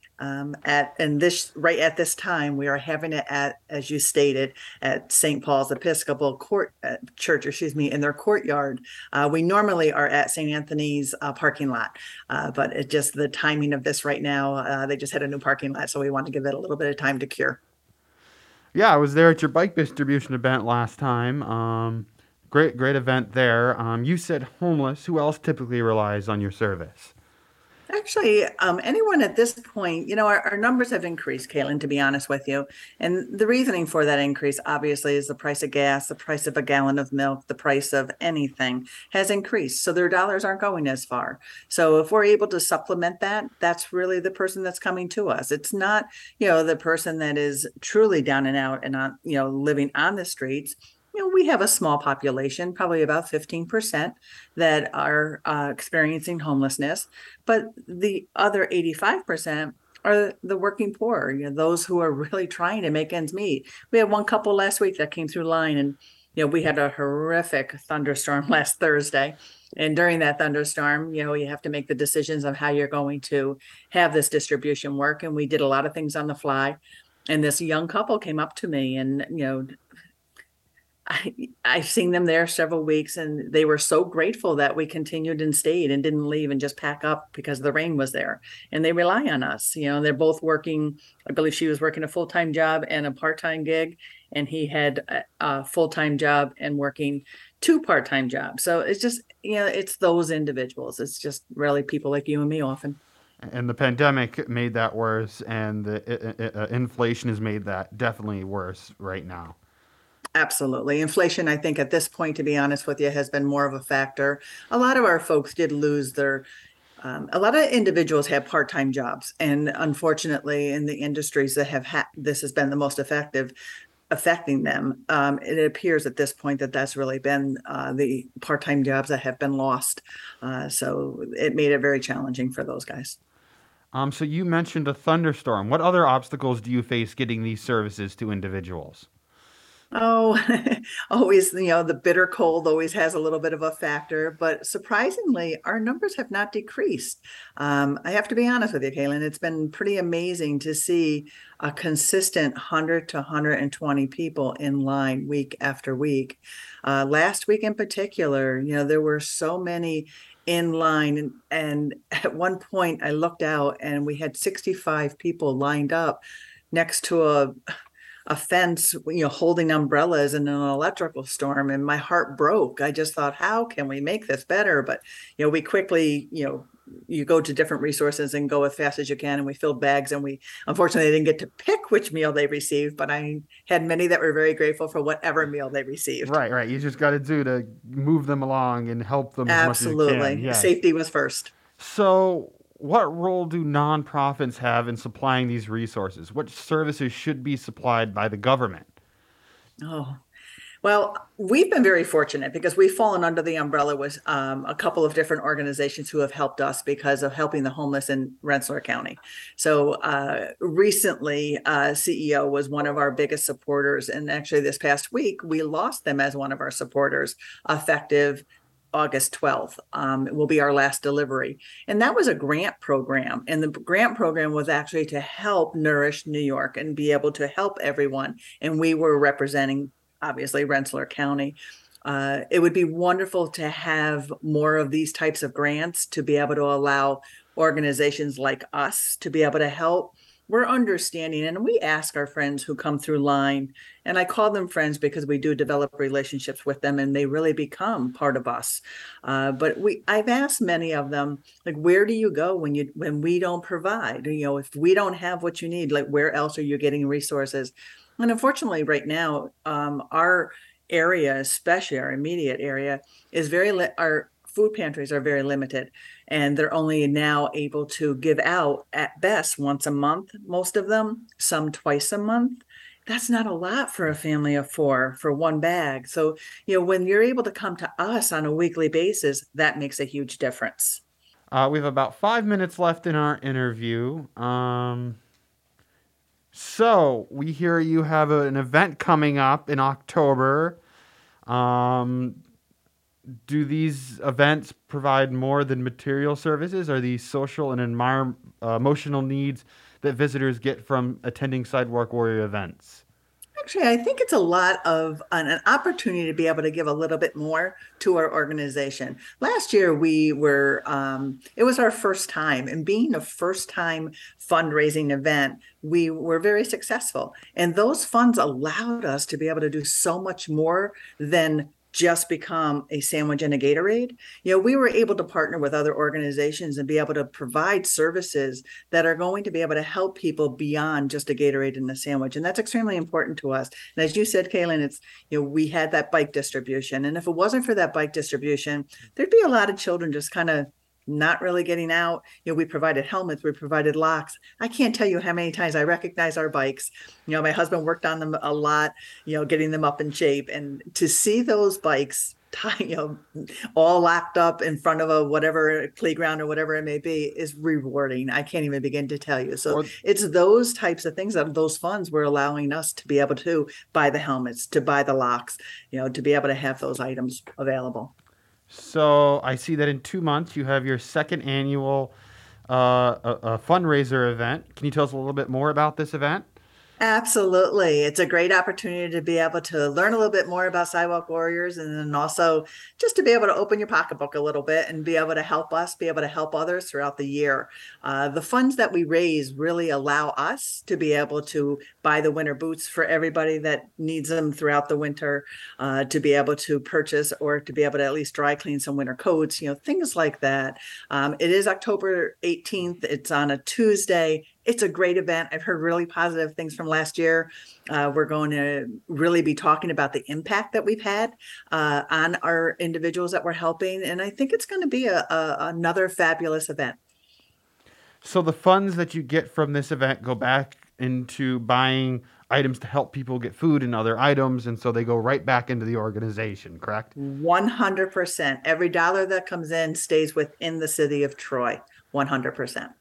Right at this time, we are having it at, as you stated, at St. Paul's Episcopal Church, in their courtyard. We normally are at St. Anthony's parking lot, but it just the timing of this right now, they just had a new parking lot, so we want to give it a little bit of time to cure. Yeah, I was there at your bike distribution event last time. Great event there. You said homeless. Who else typically relies on your service? Actually, anyone at this point, our numbers have increased, Caitlin, to be honest with you. And the reasoning for that increase, obviously, is the price of gas, the price of a gallon of milk, the price of anything has increased. So their dollars aren't going as far. So if we're able to supplement that, that's really the person that's coming to us. It's not, the person that is truly down and out and not, living on the streets. We have a small population, probably about 15%, that are experiencing homelessness. But the other 85% are the working poor, those who are really trying to make ends meet. We had one couple last week that came through line, and we had a horrific thunderstorm last Thursday. And during that thunderstorm, you have to make the decisions of how you're going to have this distribution work. And we did a lot of things on the fly. And this young couple came up to me and, I've seen them there several weeks, and they were so grateful that we continued and stayed and didn't leave and just pack up because the rain was there. And they rely on us. They're both working. I believe she was working a full-time job and a part-time gig, and he had a full-time job and working 2 part-time jobs. So it's just, it's those individuals. It's just really people like you and me often. And the pandemic made that worse, and the inflation has made that definitely worse right now. Absolutely. Inflation, I think at this point, to be honest with you, has been more of a factor. A lot of our folks did lose a lot of individuals have part-time jobs. And unfortunately, in the industries that have this has been the most affecting them. It appears at this point that that's really been the part-time jobs that have been lost. So it made it very challenging for those guys. So you mentioned a thunderstorm. What other obstacles do you face getting these services to individuals? Oh, always, the bitter cold always has a little bit of a factor, but surprisingly, our numbers have not decreased. I have to be honest with you, Kaylin, it's been pretty amazing to see a consistent 100 to 120 people in line week after week. Last week in particular, there were so many in line, and at one point I looked out and we had 65 people lined up next to a fence, holding umbrellas in an electrical storm, and my heart broke. I just thought, how can we make this better? But we quickly, you go to different resources and go as fast as you can, and we filled bags, and we unfortunately didn't get to pick which meal they received, but I had many that were very grateful for whatever meal they received. Right. You just got to do to move them along and help them as much as you can. Absolutely. Yes. Safety was first. So what role do nonprofits have in supplying these resources? What services should be supplied by the government? Oh, well, we've been very fortunate because we've fallen under the umbrella with a couple of different organizations who have helped us because of helping the homeless in Rensselaer County. So recently, CEO was one of our biggest supporters. And actually this past week, we lost them as one of our supporters effective August 12th. It will be our last delivery. And that was a grant program. And the grant program was actually to help Nourish New York and be able to help everyone. And we were representing, obviously, Rensselaer County. It would be wonderful to have more of these types of grants to be able to allow organizations like us to be able to help. We're understanding, and we ask our friends who come through line, and I call them friends because we do develop relationships with them and they really become part of us. But I've asked many of them, like, where do you go when we don't provide? If we don't have what you need, like, where else are you getting resources? And unfortunately, right now, our area, especially our immediate area, is our food pantries are very limited, and they're only now able to give out at best once a month, most of them, some twice a month. That's not a lot for a family of four for one bag. So, when you're able to come to us on a weekly basis, that makes a huge difference. We have about 5 minutes left in our interview. So we hear you have an event coming up in October. Do these events provide more than material services? Are these social and emotional needs that visitors get from attending Sidewalk Warrior events? Actually, I think it's a lot of an opportunity to be able to give a little bit more to our organization. Last year, it was our first time, and being a first time fundraising event, we were very successful. And those funds allowed us to be able to do so much more than just become a sandwich and a Gatorade. We were able to partner with other organizations and be able to provide services that are going to be able to help people beyond just a Gatorade and a sandwich. And that's extremely important to us. And as you said, Kaylin, we had that bike distribution. And if it wasn't for that bike distribution, there'd be a lot of children just kind of not really getting out. We provided helmets, we provided locks. I can't tell you how many times I recognize our bikes. My husband worked on them a lot, getting them up in shape. And to see those bikes, all locked up in front of a whatever playground or whatever it may be is rewarding. I can't even begin to tell you. So it's those types of things that those funds were allowing us to be able to buy the helmets, to buy the locks, to be able to have those items available. So I see that in 2 months you have your second annual fundraiser event. Can you tell us a little bit more about this event? Absolutely. It's a great opportunity to be able to learn a little bit more about Sidewalk Warriors, and then also just to be able to open your pocketbook a little bit and be able to help us, be able to help others throughout the year. The funds that we raise really allow us to be able to buy the winter boots for everybody that needs them throughout the winter, to be able to purchase or to be able to at least dry clean some winter coats, things like that. It is October 18th. It's on a Tuesday. It's a great event. I've heard really positive things from last year. We're going to really be talking about the impact that we've had on our individuals that we're helping. And I think it's going to be another fabulous event. So the funds that you get from this event go back into buying items to help people get food and other items. And so they go right back into the organization, correct? 100%. Every dollar that comes in stays within the city of Troy. 100%.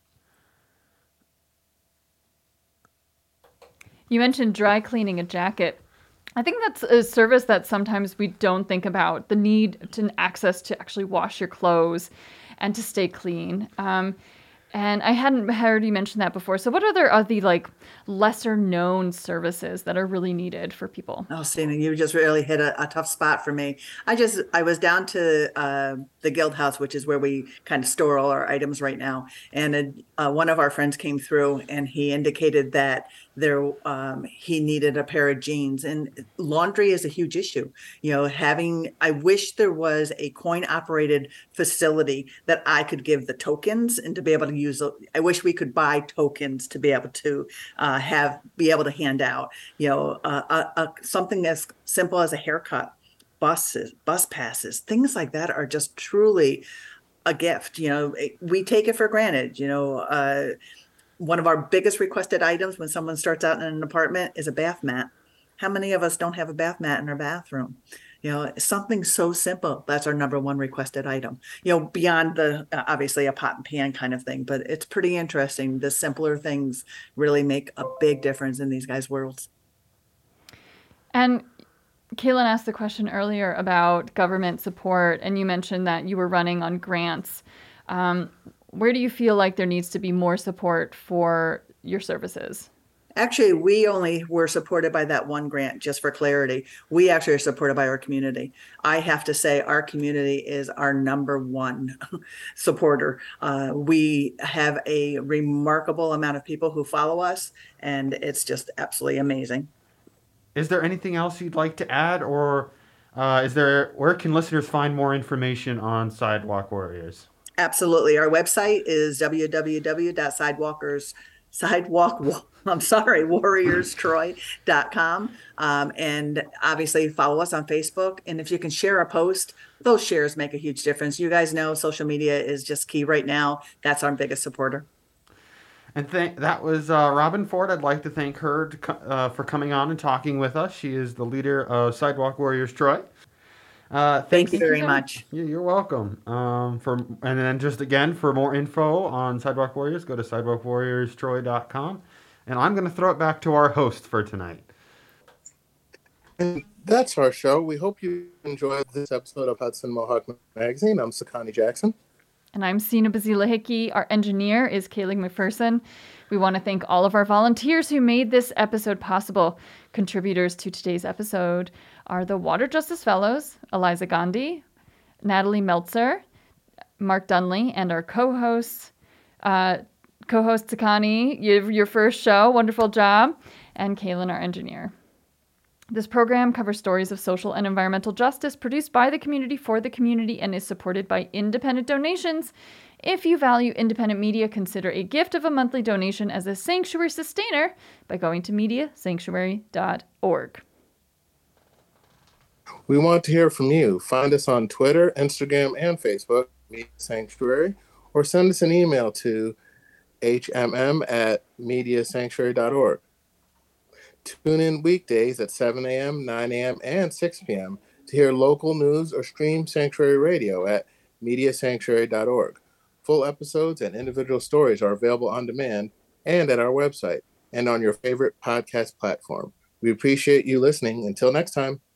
You mentioned dry cleaning a jacket. I think that's a service that sometimes we don't think about, the need to access to actually wash your clothes and to stay clean. And I hadn't heard you mention that before. So what are the like lesser known services that are really needed for people? Oh, Stina, you just really hit a tough spot for me. I was down to the Guild House, which is where we kind of store all our items right now. And one of our friends came through and he indicated that he needed a pair of jeans, and laundry is a huge issue. I wish there was a coin operated facility that I could give the tokens and to be able to use. I wish we could buy tokens to be able to be able to hand out, something as simple as a haircut, bus passes, things like that are just truly a gift. We take it for granted. One of our biggest requested items when someone starts out in an apartment is a bath mat. How many of us don't have a bath mat in our bathroom? Something so simple. That's our number one requested item, beyond the obviously a pot and pan kind of thing. But it's pretty interesting. The simpler things really make a big difference in these guys' worlds. And Kaylin asked the question earlier about government support, and you mentioned that you were running on grants. Where do you feel like there needs to be more support for your services? Actually, we only were supported by that one grant, just for clarity. We actually are supported by our community. I have to say our community is our number one supporter. We have a remarkable amount of people who follow us, and it's just absolutely amazing. Is there anything else you'd like to add, or where can listeners find more information on Sidewalk Warriors? Absolutely. Our website is warriorstroy.com. And obviously follow us on Facebook. And if you can share a post, those shares make a huge difference. You guys know social media is just key right now. That's our biggest supporter. And that was Robin Ford. I'd like to thank her for coming on and talking with us. She is the leader of Sidewalk Warriors Troy. Thank you very much. You're welcome. And then just again, for more info on Sidewalk Warriors, go to sidewalkwarriorstroy.com. And I'm going to throw it back to our host for tonight. And that's our show. We hope you enjoyed this episode of Hudson Mohawk Magazine. I'm Sakani Jackson. And I'm Sina Bazila Hickey. Our engineer is Kaylee McPherson. We want to thank all of our volunteers who made this episode possible. Contributors to today's episode are the Water Justice Fellows, Eliza Gandhi, Natalie Meltzer, Mark Dunley, and our co-host Sakani, your first show, wonderful job, and Kaylin, our engineer. This program covers stories of social and environmental justice produced by the community for the community and is supported by independent donations. If you value independent media, consider a gift of a monthly donation as a sanctuary sustainer by going to mediasanctuary.org. We want to hear from you. Find us on Twitter, Instagram, and Facebook, Media Sanctuary, or send us an email to hmm@mediasanctuary.org. Tune in weekdays at 7 a.m., 9 a.m., and 6 p.m. to hear local news or stream Sanctuary Radio at mediasanctuary.org. Full episodes and individual stories are available on demand and at our website and on your favorite podcast platform. We appreciate you listening. Until next time.